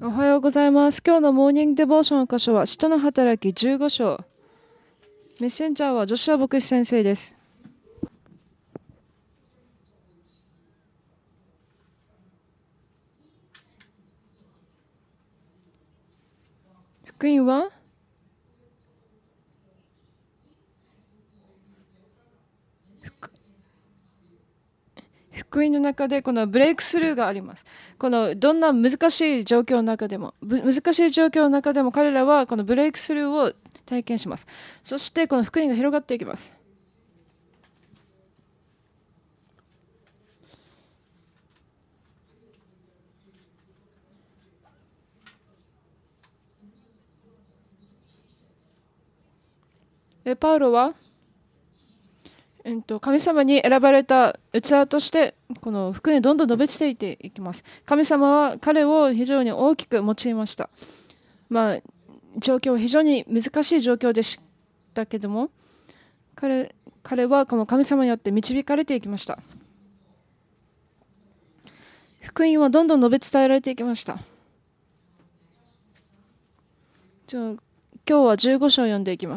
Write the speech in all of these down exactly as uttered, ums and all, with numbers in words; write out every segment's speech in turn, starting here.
おはようございます。今日のモーニングデボーションの箇所は、使徒の働きじゅうご章。メッセンジャーはジョシュア牧師先生です。福音は福音の中でこのブレイクスルーがあります。このどんな難しい状況の中でも、難しい状況の中でも彼らはこのブレイクスルーを体験します。そしてこの福音が広がっていきます。でパウロは神様に選ばれた器としてこの福音をどんどん述べ伝えていきます。神様は彼を非常に大きく用いました。まあ状況は非常に難しい状況でしたけども、彼彼はこの神様によって導かれていきました。福音はどんどん述べ伝えられていきました。じゃあ今日はじゅうご章を読んでいきます。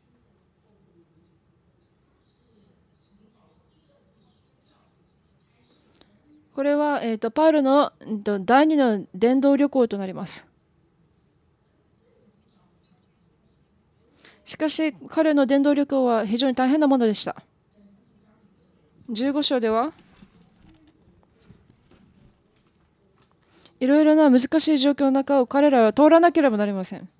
これは、えーと、パウロのだいにの伝道旅行となります。しかし彼の伝道旅行は非常に大変なものでした。じゅうご章ではいろいろな難しい状況の中を彼らは通らなければなりません。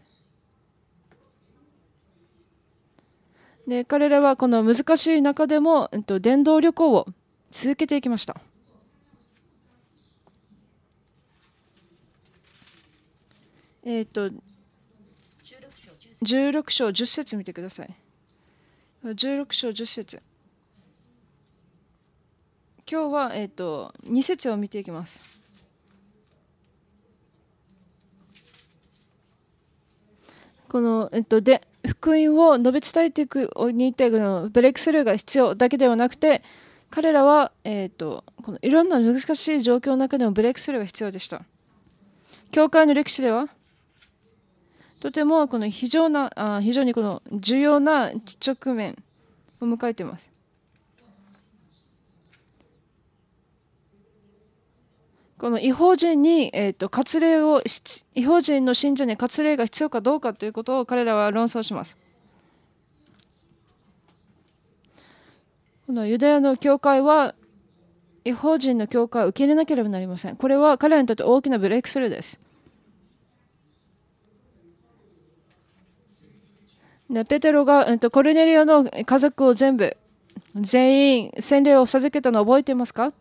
で彼らはこの難しい中でも、えっと、伝道旅行を続けていきました。えっとじゅうろく章じゅっ節見てください。じゅうろく章じゅっ節。今日は、えっと、に節を見ていきます。この、えっと、で福音を述べ伝えていくにてのブレイクスルーが必要だけではなくて、彼らは、えっと、このいろんな難しい状況の中でもブレイクスルーが必要でした。教会の歴史ではとてもこの非常なあ非常にこの重要な直面を迎えています。この異邦人に、えー、と割礼を異邦人の信者に割礼が必要かどうかということを彼らは論争します。このユダヤの教会は異邦人の教会を受け入れなければなりません。これは彼らにとって大きなブレイクスルーです。でペテロが、えー、とコルネリオの家族を全部全員洗礼を授けたのを覚えていますか？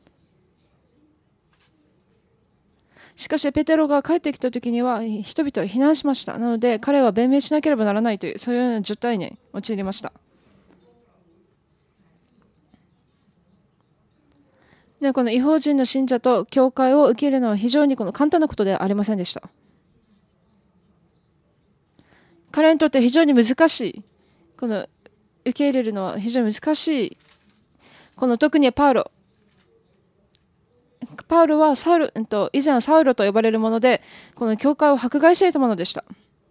しかしペテロが帰ってきた時には人々は避難しました。なので彼は弁明しなければならないというそういうような状態に陥りました。でこの異邦人の信者と教会を受け入れるのは非常にこの簡単なことではありませんでした。彼にとって非常に難しい、この受け入れるのは非常に難しい。この特にパウロパウロはサウル、えっと、以前はサウロと呼ばれるもので、この教会を迫害していたものでした。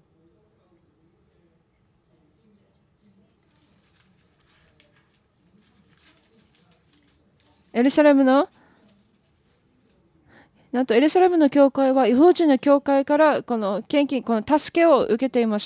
エルサレムのなんとエルサレムの教会は異邦人の教会からこの献金、この助けを受けていました。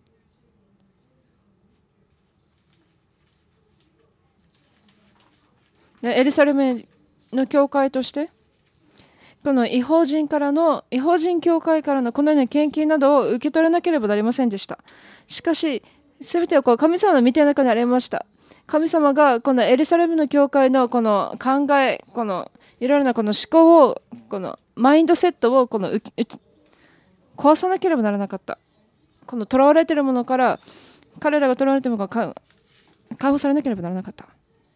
エルサレムの教会としてこの異邦人からの異邦人教会からのこのような献金などを受け取らなければなりませんでした。しかし全てはこう神様の御手の中にありました。神様がこのエルサレムの教会のこの考え、このいろいろなこの思考を、このマインドセットをこの壊さなければならなかった。この囚われているものから彼らが囚われているものが解放されなければならなかった。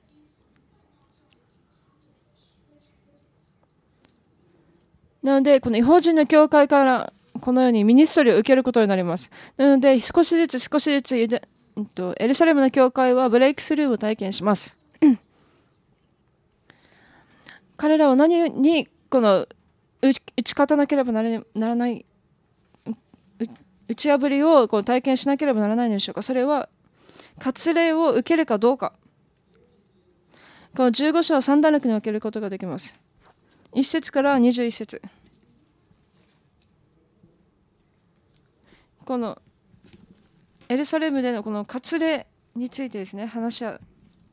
なのでこの異邦人の教会からこのようにミニストリーを受けることになります。なので少しずつ少しずつエルサレムの教会はブレイクスルーを体験します。彼らは何にこの打ち打ち勝たなければなれならない、打ち破りをこう体験しなければならないのでしょうか。それは割礼を受けるかどうか。このじゅうご章はさん段落に分けることができます。いっ節からにじゅういっ節。このエルサレムでのこの割礼についてですね、話し合う。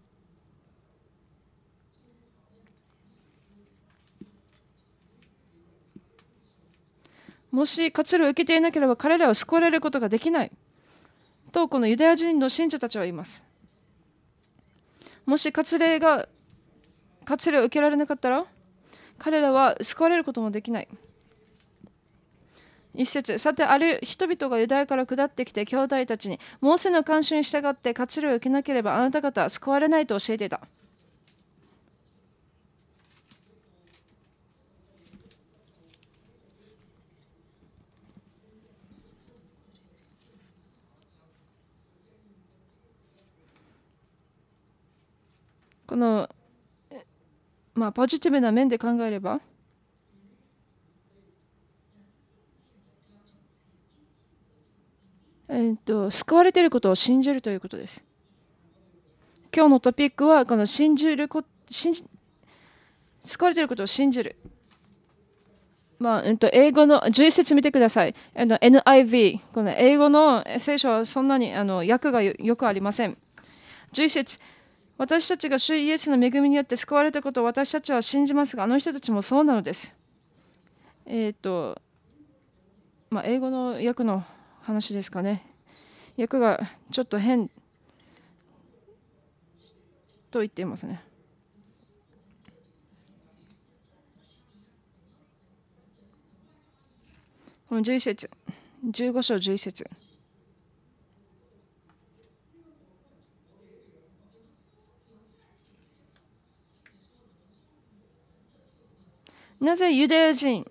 もし割礼を受けていなければ彼らは救われることができないと、このユダヤ人の信者たちは言います。もし割礼が割礼を受けられなかったら彼らは救われることもできない。一節、さてある人々がユダヤから下ってきて兄弟たちに、モーセの慣習に従って割礼を受けなければあなた方は救われないと教えていた。この、まあ、ポジティブな面で考えれば、えー、と救われていることを信じるということです。今日のトピックはこの信じるこ信じ救われていることを信じる。まあうん、と英語のじゅういっ節見てください。エヌアイブイ、この英語の聖書はそんなにあの訳がよくありません。じゅういっ節、私たちが主イエスの恵みによって救われたことを私たちは信じますが、あの人たちもそうなのです。えっ、ー、と、まあ、英語の訳の話ですかね。訳がちょっと変と言っていますね。このじゅういっ節、じゅうご章じゅういっ節。なぜユダヤ人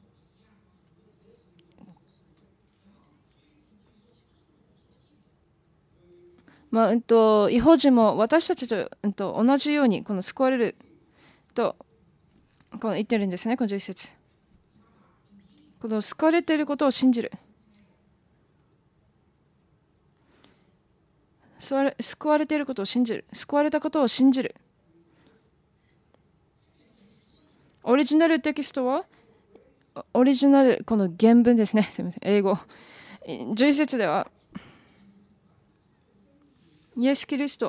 まあうんと、異邦人も私たちと、うん、と同じようにこの救われるとこの言ってるんですね。このじゅういっ節。この救われていることを信じる。救われていることを信じる。救われたことを信じる。オリジナルテキストはオリジナル、この原文ですね。すみません。英語。じゅういっ節では、イエス・キリスト。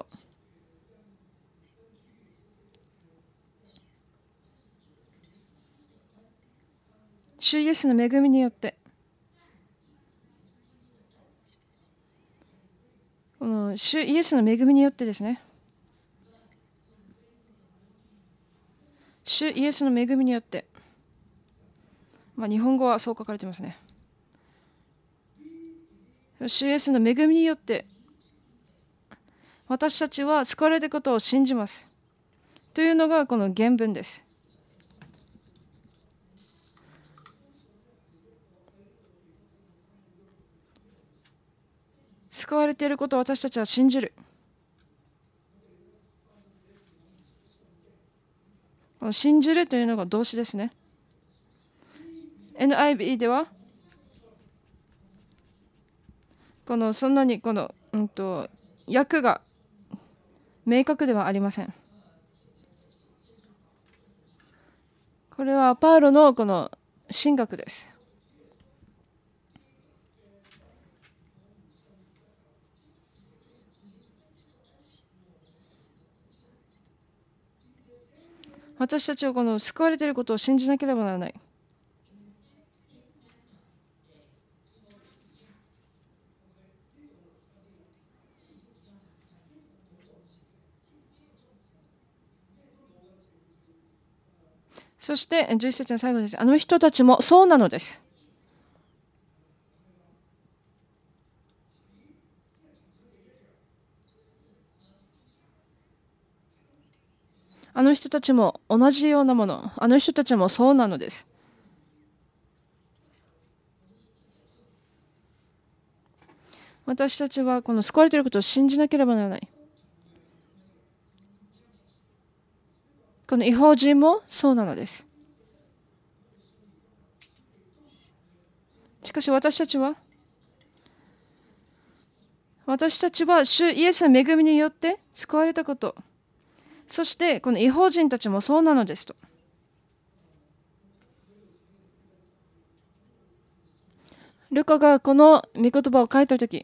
主イエスの恵みによって、この主イエスの恵みによってですね。主イエスの恵みによって。まあ、日本語はそう書かれてますね。主イエスの恵みによって私たちは救われたことを信じますというのがこの原文です。救われていることを私たちは信じる。この信じるというのが動詞ですね。エヌアイブイ ではこのそんなにこの、うんと、訳が明確ではありません。これはパウロのこの神学です。私たちはこの救われていることを信じなければならない。そしてじゅういっ節の最後です。あの人たちもそうなのです。あの人たちも同じようなもの。あの人たちもそうなのです。私たちはこの救われていることを信じなければならない。この異邦人もそうなのです。 かし私たちは、私たちは主イエスの恵みによって救われたこと、そしてこの異邦人たちもそうなのですと。ルカがこの御言葉を書いたとき、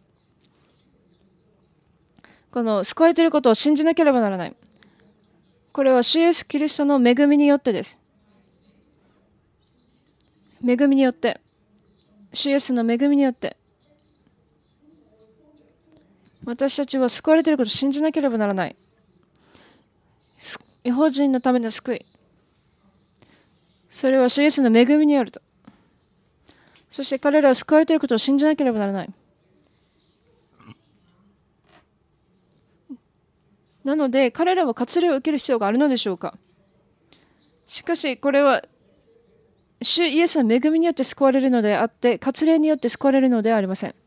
この救われていることを信じなければならない。これは主イエスキリストの恵みによってです。恵みによって、主イエスの恵みによって、私たちは救われていることを信じなければならない。異邦人のための救い。それは主イエスの恵みによると。そして彼らは救われていることを信じなければならない。なので彼らは割礼を受ける必要があるのでしょうか。しかしこれは主イエスの恵みによって救われるのであって、割礼によって救われるのではありません。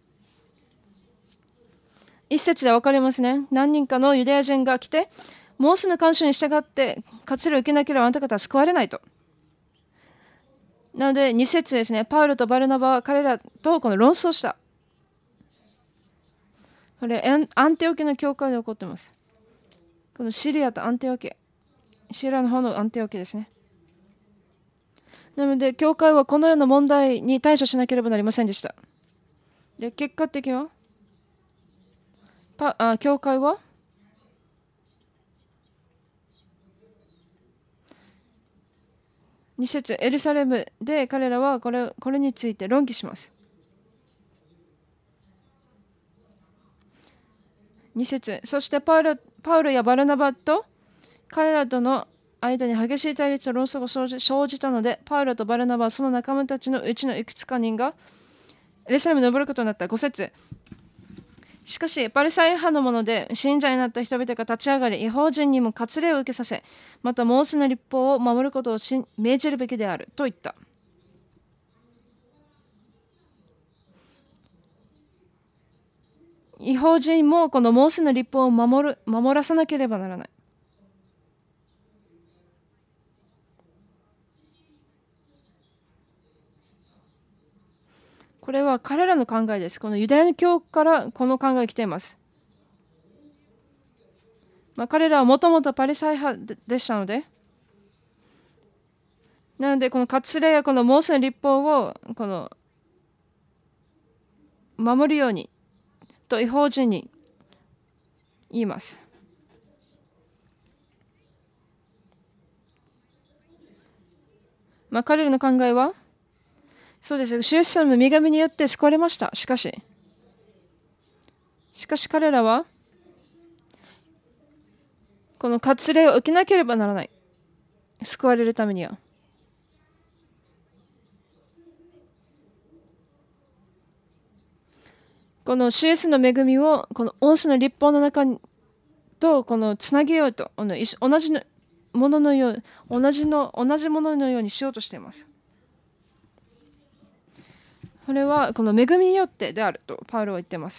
一節で分かりますね。何人かのユダヤ人が来て、モーセの慣習に従って割礼を受けなければあなた方は救われないと。なので二節ですね。パウロとバルナバは彼らとこの論争した。これアンテオケの教会で起こっています。このシリアとアンテオケ。シリアの方のアンテオケですね。なので教会はこのような問題に対処しなければなりませんでした。で結果的にはパあ教会はに節エルサレムで彼らはこれ、これについて論議します。に節そしてパウロ、パウロやバルナバと彼らとの間に激しい対立と論争が生じ、生じたので、パウロとバルナバはその仲間たちのうちのいくつか人がエルサレムに登ることになった。ご節しかしパリサイ派のもので信者になった人々が立ち上がり、異邦人にも割礼を受けさせ、またモーセの律法を守ることを命じるべきであると言った。異邦人もこのモーセの律法を守る、守らさなければならない。これは彼らの考えです。このユダヤ教からこの考えが来ています。まあ、彼らはもともとパリサイ派でしたので、なのでこの割礼やこのモーセの律法をこの守るようにと異邦人に言います。まあ、彼らの考えはそうです。主イエス様の御神によって救われました。しかし、しかし彼らは、この割礼を受けなければならない。救われるためには。この主イエスの恵みを、このモーセの律法の中とこのつなげようと、同じもののよう、同じの、同じもののようにしようとしています。これはこの恵みによってであるとパウロは言っています。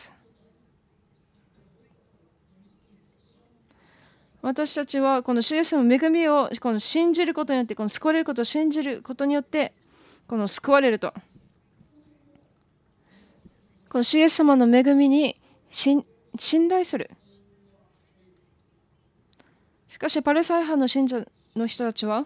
私たちはこの主イエスの恵みをこの信じることによって、この救われることを信じることによってこの救われると。この主イエス様の恵みに信頼する。しかしパリサイ派の信者の人たちは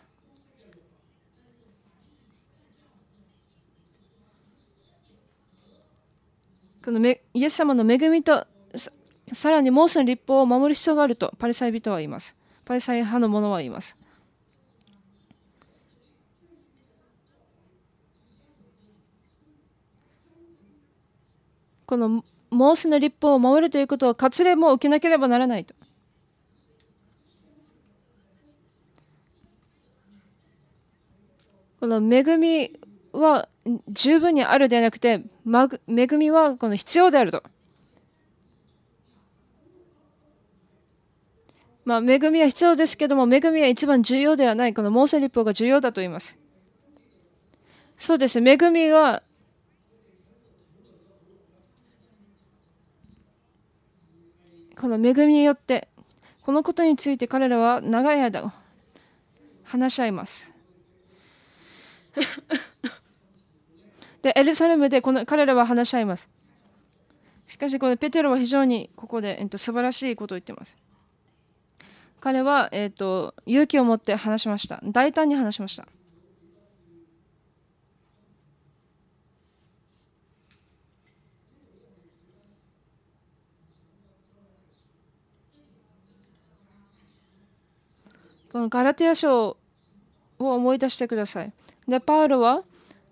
このイエス様の恵みとさらにモーセの律法を守る必要があるとパリサイ人は言います。パリサイ派の者は言います。このモーセの律法を守るということは割礼も受けなければならないと。この恵みは十分にあるではなくて、恵みはこの必要であると。まあ、恵みは必要ですけども、恵みは一番重要ではない。このモーセ律法が重要だと言います。そうです。恵みはこの恵みによって、このことについて彼らは長い間話し合います。 で、エルサレムでこの彼らは話し合います。しかし、このペテロは非常にここで、えっと、素晴らしいことを言っています。彼は、えっと、勇気を持って話しました。大胆に話しました。このガラテヤ書を思い出してください。で、パウロは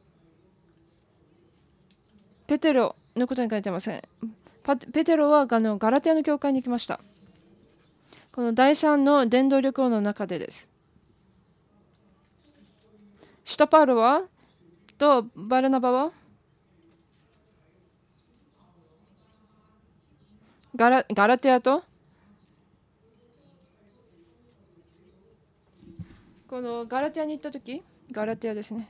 ペテロのことに書いてません。ペテロはあのガラテヤの教会に行きました。この第三の伝道旅行の中でです。使徒パウロはとバルナバはガラ、ガラテヤとこのガラテヤに行ったとき、ガラテヤですね。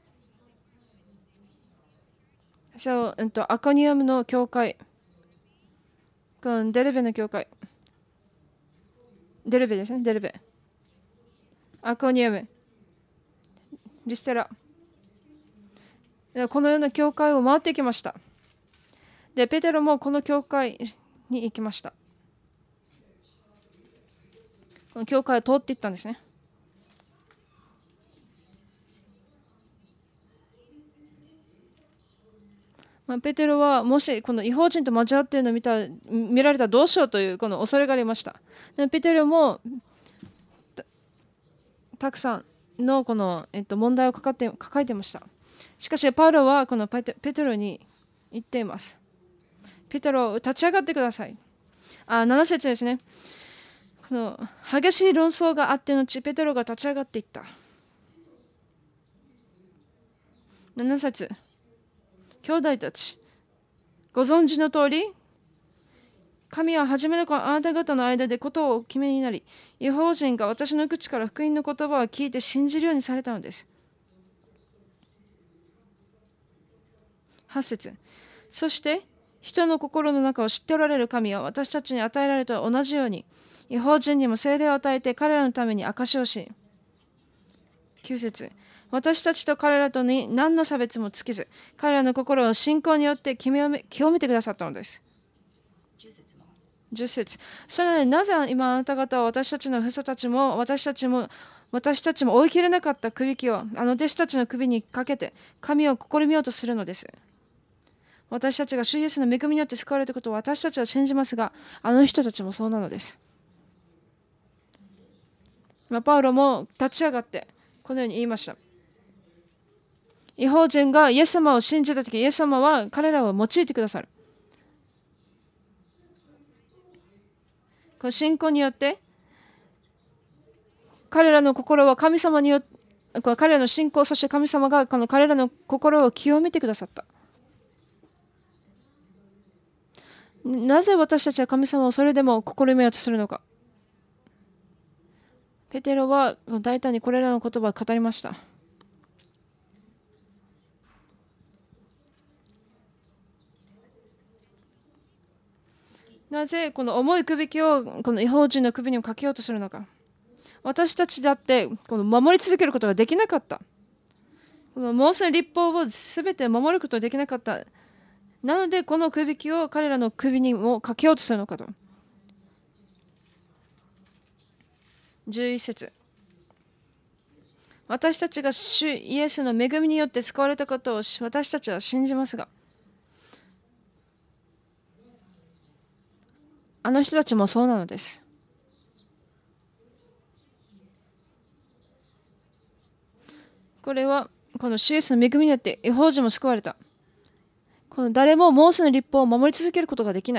そう、うんと、アコニアムの教会、このデルベの教会、デルベですね、デルベ。アコニアム、リステラ。このような教会を回ってきました。で、ペテロもこの教会に行きました。この教会を通っていったんですね。まあ、ペテロはもしこの違法人と交わっているのを見た見られたらどうしようというこの恐れがありました。でペテロも た, たくさんのこの、えっと、問題を抱えて抱えていました。しかしパウロはこのペテペテロに言っています。ペテロ、立ち上がってください。あ、なな節ですね。この激しい論争があっての後、ペテロが立ち上がっていった。なな節。兄弟たち、ご存知の通り、神は初めのあなた方の間でことをお決めになり、違法人が私の口から福音の言葉を聞いて信じるようにされたのです。はち節。そして、人の心の中を知っておられる神は私たちに与えられた同じように、違法人にも聖霊を与えて彼らのために証しをし、きゅう節。私たちと彼らとに何の差別もつけず、彼らの心を信仰によって清め、清めてくださったのです。じゅっ節。それなのになぜ今あなた方は私たちの父祖たちも私たちも私たちも追い切れなかった首輝をあの弟子たちの首にかけて神を試みようとするのです。私たちが主イエスの恵みによって救われたことを私たちは信じますが、あの人たちもそうなのです。まあ、パウロも立ち上がってこのように言いました。違法人がイエス様を信じたとき、イエス様は彼らを用いてくださる。この信仰によって、彼らの心は神様によって、彼らの信仰、そして神様がこの彼らの心を清めてくださった。なぜ私たちは神様をそれでも試みようとするのか。ペテロは大胆にこれらの言葉を語りました。なぜこの重い首輝をこの違法人の首にもかけようとするのか。私たちだってこの守り続けることができなかった。このモーセの律法を全て守ることができなかった。なのでこの首輝を彼らの首にもかけようとするのかと。じゅういち節。私たちが主イエスの恵みによって救われたことを私たちは信じますが、あの人たちもそうなのです。これはこの主イエスの恵みによって違法人も救われた。この誰もモーセの律法を守り続けることができない。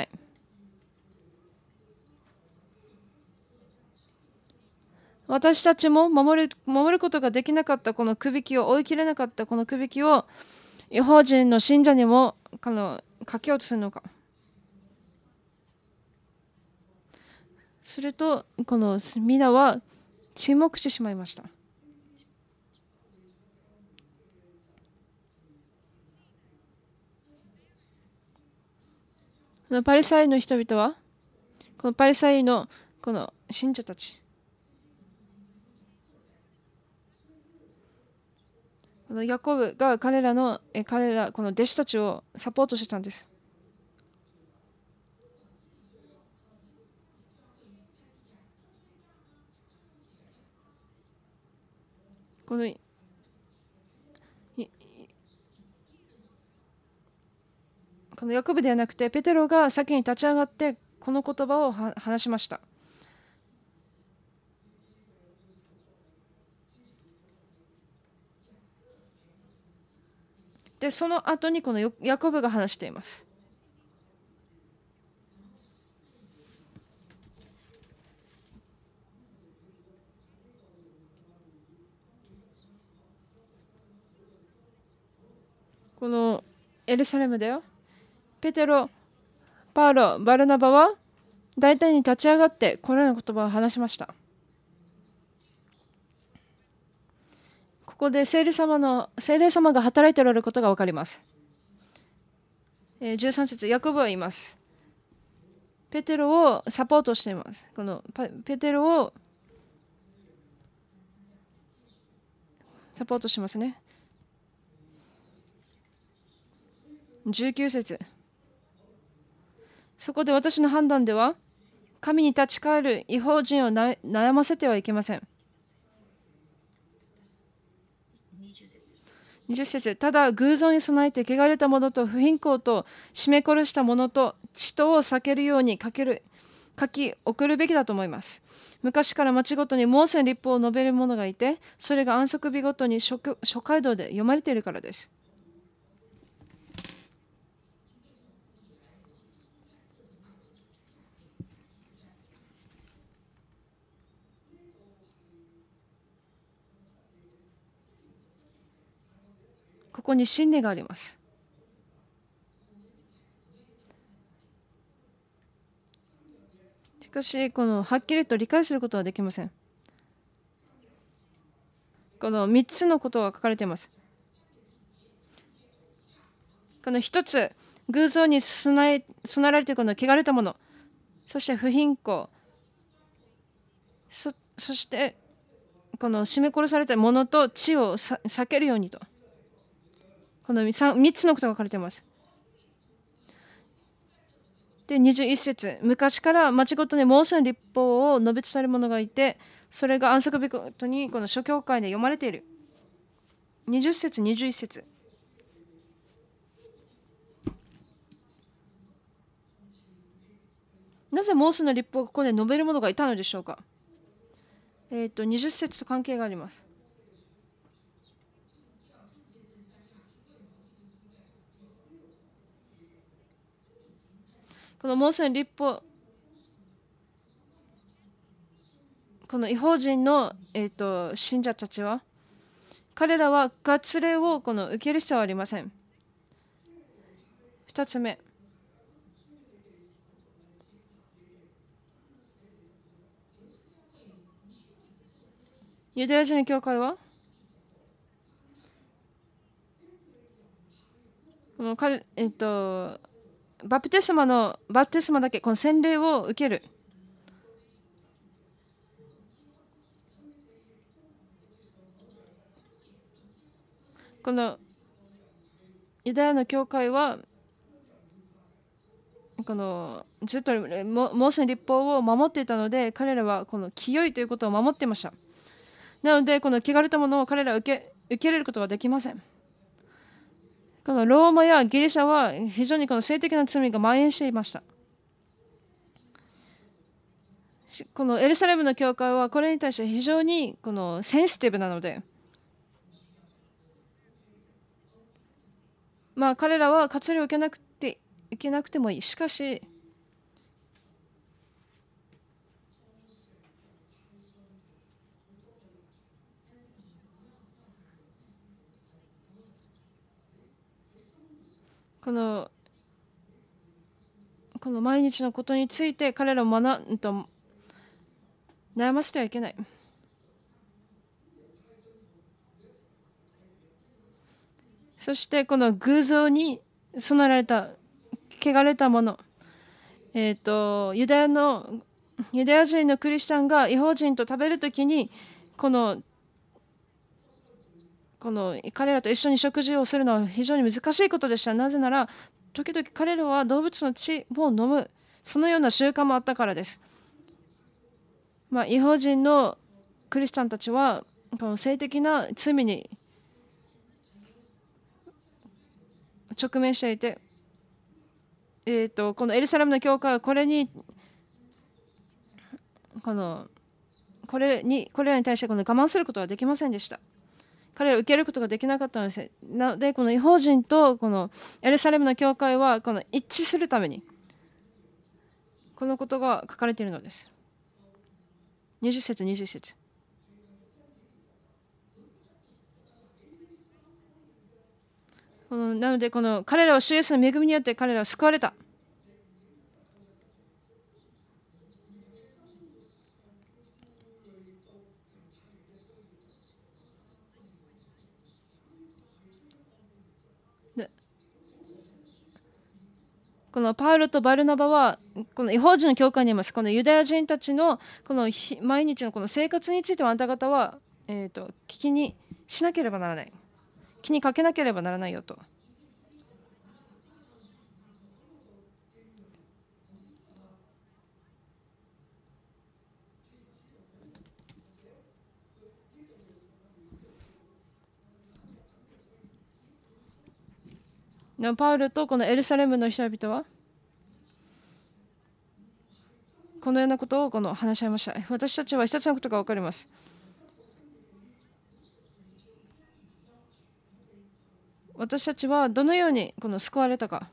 私たちも守る、守ることができなかったこの首輝を追い切れなかったこの首輝を違法人の信者にもこのかけようとするのか。するとこの皆は沈黙してしまいました。このパリサイの人々はこのパリサイのこの信者たちこのヤコブが彼らのえ彼らこの弟子たちをサポートしてたんです。このこのヤコブではなくてペテロが先に立ち上がってこの言葉を話しました。でその後にこのヤコブが話しています。このエルサレムでよペテロ、パウロ、バルナバは大体に立ち上がってこのような言葉を話しました。ここで聖霊様の聖霊様が働いておられることが分かります。じゅうさん節、ヤコブは言います。ペテロをサポートしています。このペテロをサポートしますね。じゅうきゅう節、そこで私の判断では神に立ち返る異邦人を悩ませてはいけません。にじゅっ節、ただ偶像に備えて汚れた者と不貧困と絞め殺した者と血とを避けるように書ける書き送るべきだと思います。昔から町ごとにモーセの律法を述べる者がいて、それが安息日ごとに諸街道で読まれているからです。ここに真理があります。しかし、このはっきりと理解することはできません。このみっつのことが書かれています。このひとつ、偶像に備え備えられているこの汚れたもの、そして不貧困、そそしてこの絞め殺されたものと血を避けるようにと。この 3, 3つのことが書かれています。で、にじゅういち節、昔から町ごとにモーセの律法を述べ伝える者がいて、それが安息日ごとにこの諸教会で読まれている。にじゅっ節、にじゅういち節。なぜモーセの律法をここで述べる者がいたのでしょうか。えっと、にじゅっ節と関係があります。このモーセの律法、この異邦人の、えー、と信者たちは、彼らは割礼をこの受ける必要はありません。ふたつめ、ユダヤ人の教会は、この彼、えー、とバプテスマのバプテスマだけ、この洗礼を受ける。このユダヤの教会はこのずっとモーセの律法を守っていたので、彼らはこの清いということを守っていました。なのでこの汚れたものを彼らは受け受け入れることができません。このローマやギリシャは非常にこの性的な罪が蔓延していました。このエルサレムの教会はこれに対して非常にこのセンシティブなので、まあ彼らは割礼を受けなくて受けなくてもいい。しかしこのこの毎日のことについて彼らを学んと悩ませてはいけない。そしてこの偶像に備えられた汚れたもの、えーと、ユダヤのユダヤ人のクリスチャンが異邦人と食べるときにこのこの彼らと一緒に食事をするのは非常に難しいことでした。なぜなら時々彼らは動物の血を飲む、そのような習慣もあったからです。まあ、違法人のクリスチャンたちはこの性的な罪に直面していて、えー、とこのエルサレムの教会はこれにこのこれにこれらに対してこの我慢することはできませんでした。彼らを受けることができなかったのです。なのでこの違法人とこのエルサレムの教会はこの一致するためにこのことが書かれているのです。にじゅっ節にじゅっ節。このなのでこの彼らは主イエスの恵みによって彼らは救われた。このパウロとバルナバはこの違法人の教会にいます。このユダヤ人たちのこの毎日のこの生活についてはあなた方は、えーと、聞きにしなければならない。気にかけなければならないよと。パウロとこのエルサレムの人々はこのようなことをこの話し合いました。私たちは一つのことが分かります。私たちはどのようにこの救われたか。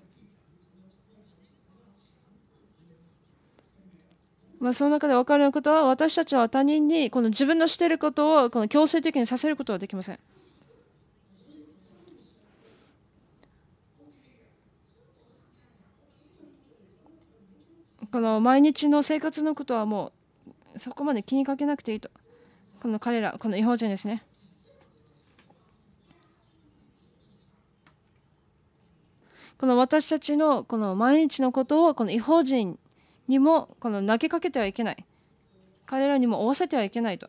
まあ、その中で分かることは、私たちは他人にこの自分のしていることをこの強制的にさせることはできません。この毎日の生活のことはもうそこまで気にかけなくていいと。この彼ら、この違法人ですね。この私たちのこの毎日のことをこの違法人にもこの投げかけてはいけない。彼らにも負わせてはいけないと。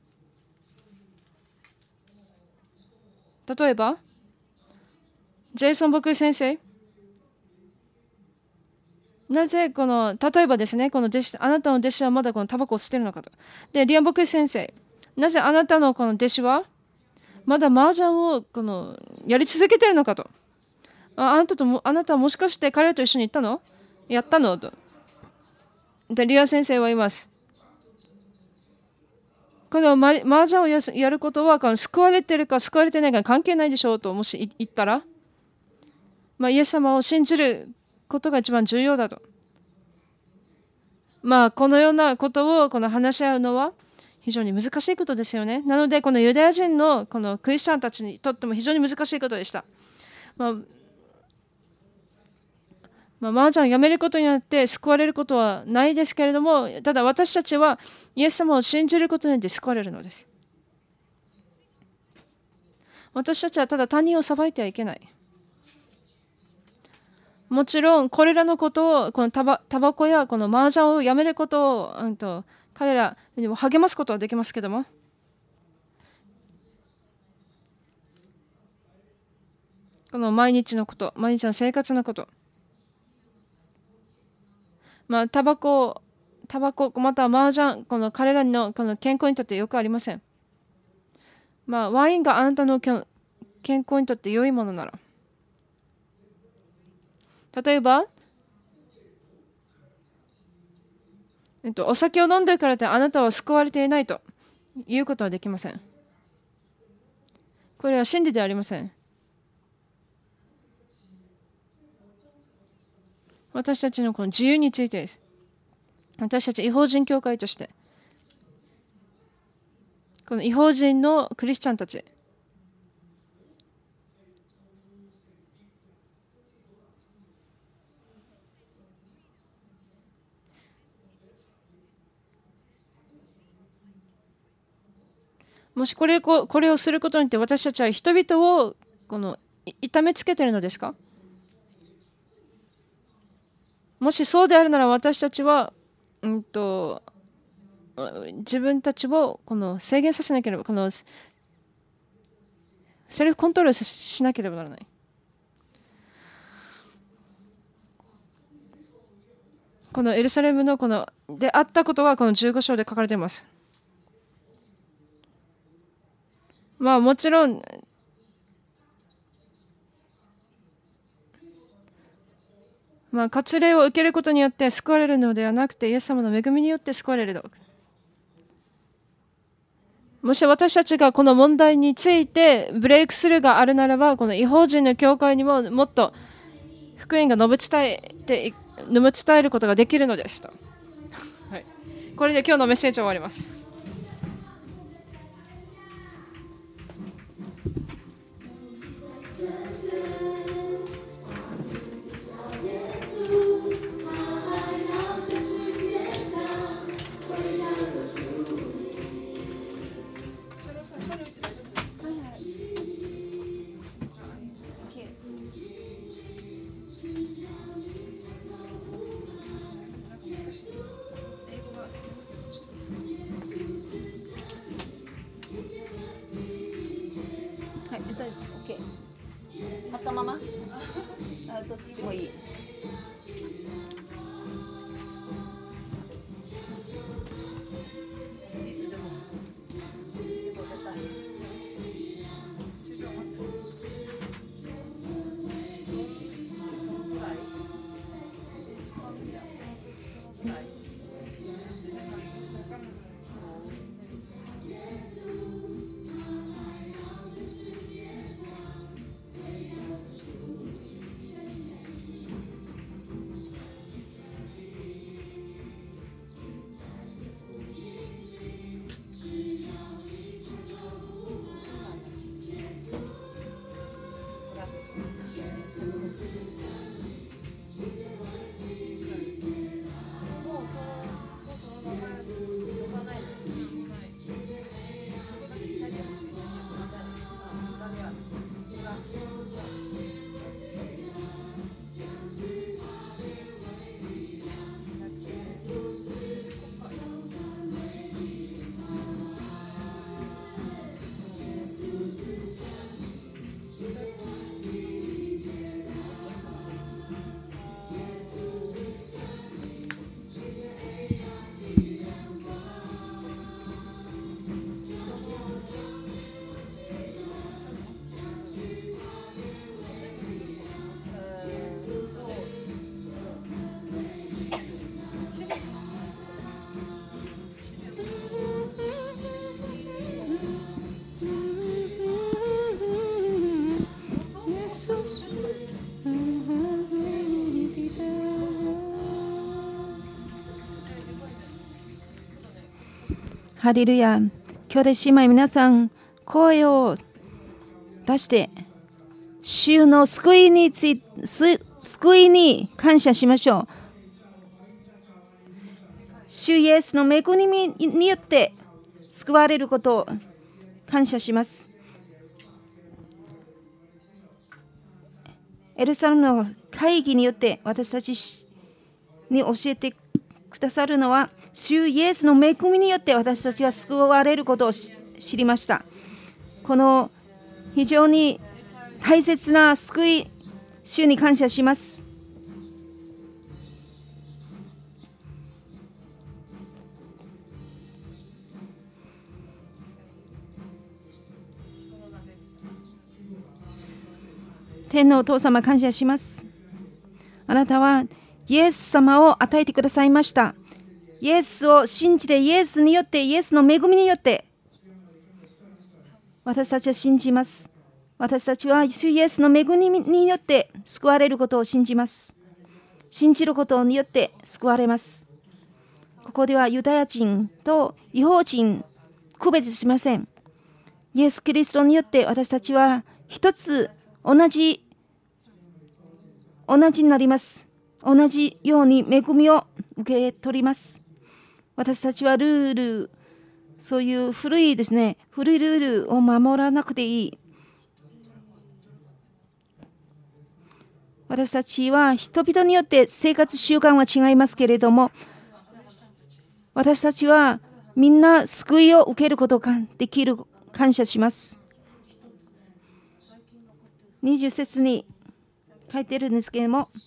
例えば、ジェイソン・ボク先生。なぜこの、例えばですね、この弟子、あなたの弟子はまだこのタバコを捨てるのかと。で、リアン・ボク先生。なぜあなたのこの弟子はまだ麻雀をこのやり続けてるのかと。あ、あなたとも、あなたはもしかして彼らと一緒に行ったのやったのと。で、リア先生は言います。この麻雀をやることはこの救われてるか救われてないか関係ないでしょうともし言ったら、まあ、イエス様を信じることが一番重要だと。まあこのようなことをこの話し合うのは非常に難しいことですよね。なのでこのユダヤ人のこのクリスチャンたちにとっても非常に難しいことでした。まあまあ、麻雀をやめることによって救われることはないですけれども、ただ私たちはイエス様を信じることによって救われるのです。私たちはただ他人を裁いてはいけない。もちろんこれらのことをこのタバ、タバコやこの麻雀をやめることを、うん、と彼らにも励ますことはできますけども、この毎日のこと、毎日の生活のこと、まあ、タバコ、タバコ、または麻雀、この彼らのこの健康にとってよくありません。まあ、ワインがあなたの健康にとって良いものなら。例えば、えっと、お酒を飲んでるからってあなたは救われていないということはできません。これは真理ではありません。私たちのこの自由についてです。私たち違法人教会として、この違法人のクリスチャンたち、もしこれこれをすることによって私たちは人々をこの痛めつけているのですか？もしそうであるなら私たちは、うんと、自分たちをこの制限させなければ、このセルフコントロールしなければならない。このエルサレムのこのであったことがこのじゅうご章で書かれています。まあもちろんまあ割礼を受けることによって救われるのではなくて、イエス様の恵みによって救われるの。もし私たちがこの問題についてブレイクスルーがあるならば、この異邦人の教会にももっと福音が述べ伝えて述べ伝えることができるのですと、はい、これで今日のメッセージを終わります。 ハレルヤ。兄弟姉妹皆さん、声を出して主の救いについ救いに感謝しましょう。主イエスの恵みによって救われることを感謝します。エルサレムの会議によって私たちに教えてくださるのは、主イエスの恵みによって私たちは救われることを知りました。この非常に大切な救い、主に感謝します。天のお父様、感謝します。あなたはイエス様を与えてくださいました。イエスを信じて、イエスによって、イエスの恵みによって私たちは信じます。私たちは主イエスの恵みによって救われることを信じます。信じることによって救われます。ここではユダヤ人と異邦人区別しません。イエス・キリストによって私たちは一つ同じ同じになります。同じように恵みを受け取ります。私たちはルール、そういう古いですね、古いルールを守らなくていい。私たちは人々によって生活習慣は違いますけれども、私たちはみんな救いを受けることができる。感謝します。 にじゅう節に書いてるんですけれども、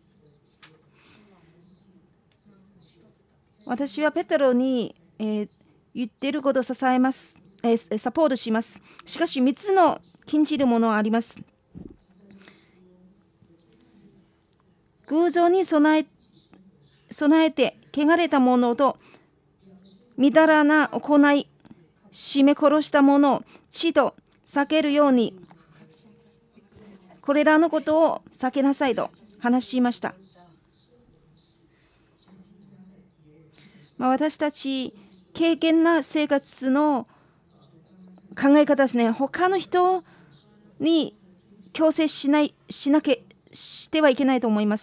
私はペテロに、えー、言っていることを支えます、えー、サポートします。しかしみっつの禁じるものはあります。偶像に備え、備えて汚れたものとみだらな行い、絞め殺したものを血と避けるように、これらのことを避けなさいと話しました。まあ、私たち経験な生活の考え方ですね。他の人に強制しない、しなけ、してはいけないと思います。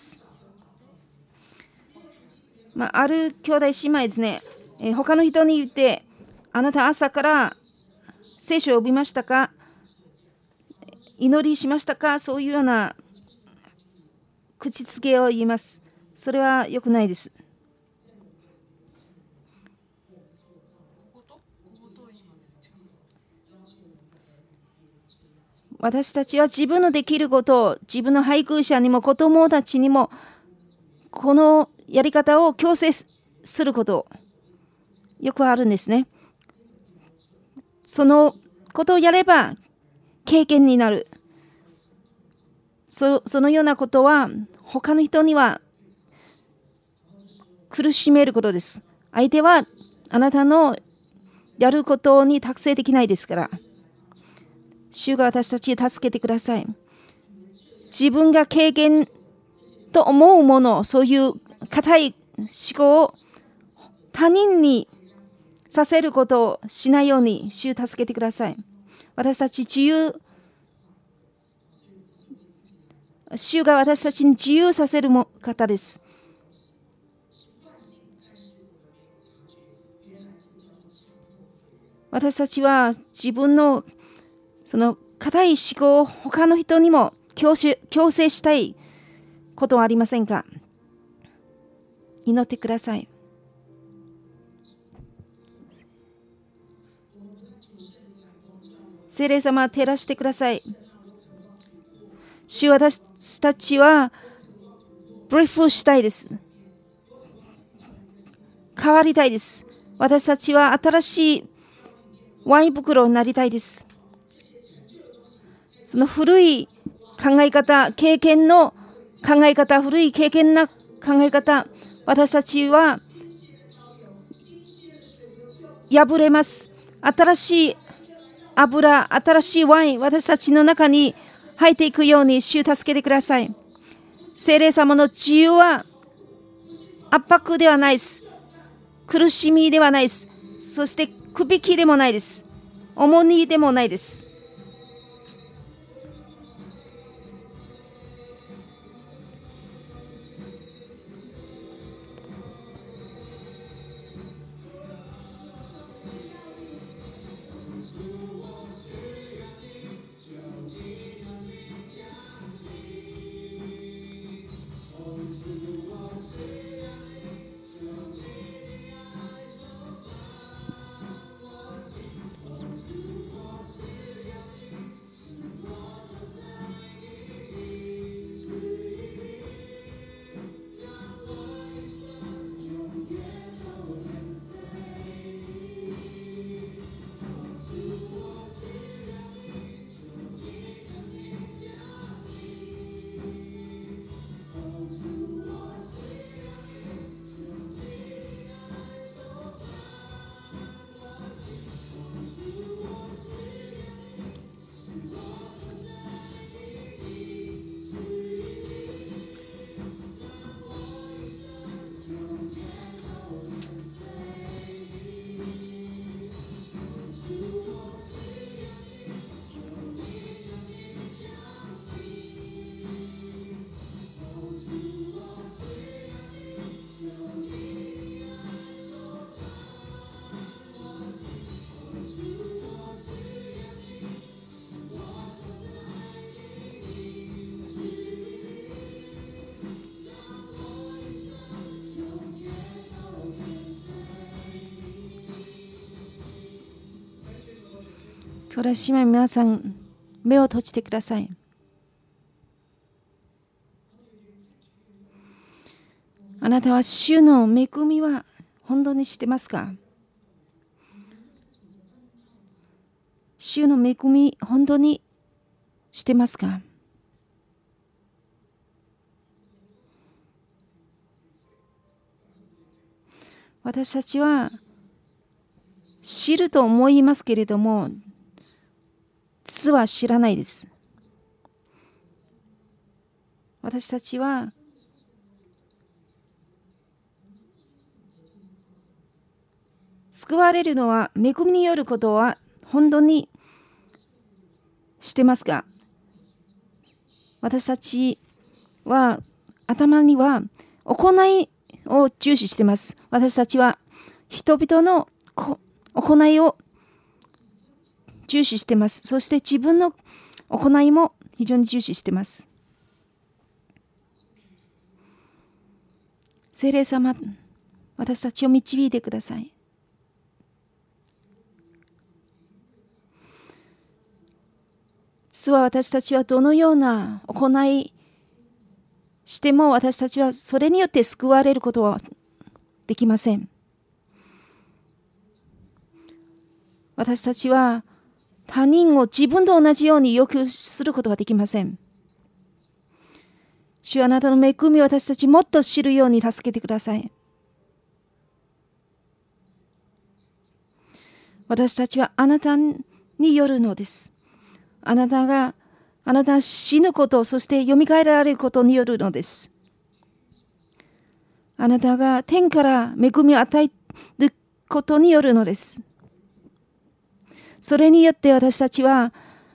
まあ、ある兄弟姉妹ですね、えー、他の人に言って、あなた朝から聖書を読みましたか、祈りしましたか、そういうような口つけを言います。それは良くないです。私たちは自分のできることを自分の配偶者にも子供たちにもこのやり方を強制することよくあるんですね。そのことをやれば経験になる。そ, そのようなことは他の人には苦しめることです。相手はあなたのやることに達成できないですから。主が私たちを助けてください。自分が経験と思うもの、そういう固い思考を他人にさせることをしないように主助けてください。私たち自由、主が私たちに自由させる方です。私たちは自分のその固い思考を他の人にも強制、強制したいことはありませんか？祈ってください。聖霊様、照らしてください。主、私たちはブリーフしたいです。変わりたいです。私たちは新しいワイン袋になりたいです。その古い考え方、経験の考え方、古い経験な考え方、私たちは破れます。新しい油、新しいワイン、私たちの中に入っていくように主、助けてください。聖霊様の自由は圧迫ではないです。苦しみではないです。そしてくびきでもないです。重荷でもないです。兄弟姉妹皆さん、目を閉じてください。 あなたは主の恵みは本当に知ってますか？主の恵み本当に知ってますか？私たちは知ると思いますけれども、実は知らないです。私たちは救われるのは恵みによることは本当に知ってますか？私たちは頭には行いを重視しています。私たちは人々の行いを重視しています。そして自分の行いも非常に重視しています。聖霊様、私たちを導いてください。実は私たちはどのような行いしても、私たちはそれによって救われることはできません。私たちは他人を自分と同じように要求することができません。主はあなたの恵みを私たちもっと知るように助けてください。私たちはあなたによるのです。あなたが、あなたが死ぬこと、そして蘇られることによるのです。あなたが天から恵みを与えることによるのです。それによって私たちは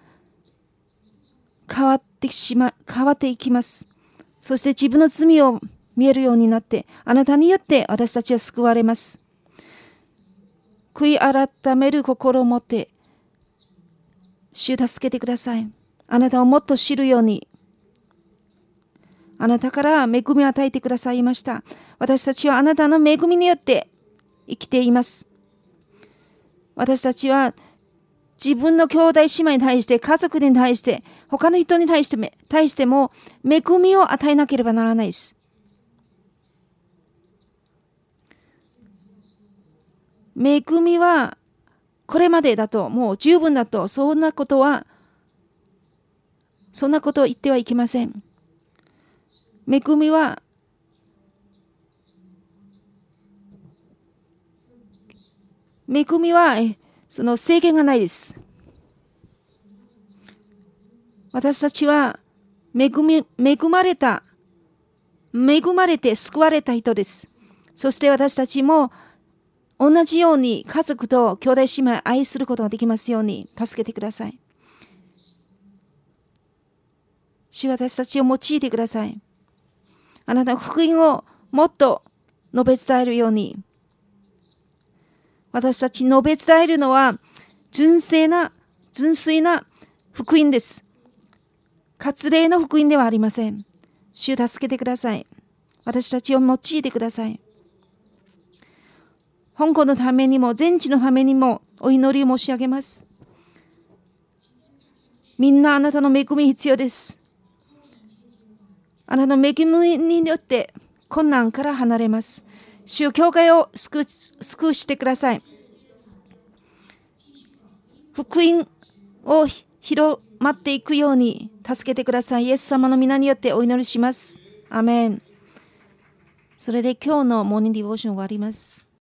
変わってしま、変わっていきます。そして自分の罪を見えるようになって、あなたによって私たちは救われます。悔い改める心を持って、主助けてください。あなたをもっと知るように、あなたから恵みを与えてくださいました。私たちはあなたの恵みによって生きています。私たちは自分の兄弟姉妹に対して、家族に対して、他の人に対しても、対しても恵みを与えなければならないです。恵みはこれまでだともう十分だと、そんなことはそんなことを言ってはいけません。恵みは恵みはその制限がないです。私たちは恵み恵まれた恵まれて救われた人です。そして私たちも同じように家族と兄弟姉妹を愛することができますように助けてください。主は私たちを用いてください。あなたの福音をもっと述べ伝えるように。私たち述べ伝えるのは純正な、純粋な福音です。割礼の福音ではありません。主を助けてください。私たちを用いてください。香港のためにも全地のためにもお祈りを申し上げます。みんなあなたの恵み必要です。あなたの恵みによって困難から離れます。主よ、教会を救う、救うしてください。福音を広まっていくように助けてください。イエス様の皆によってお祈りします。アメン。それで今日のモーニングディボーション終わります。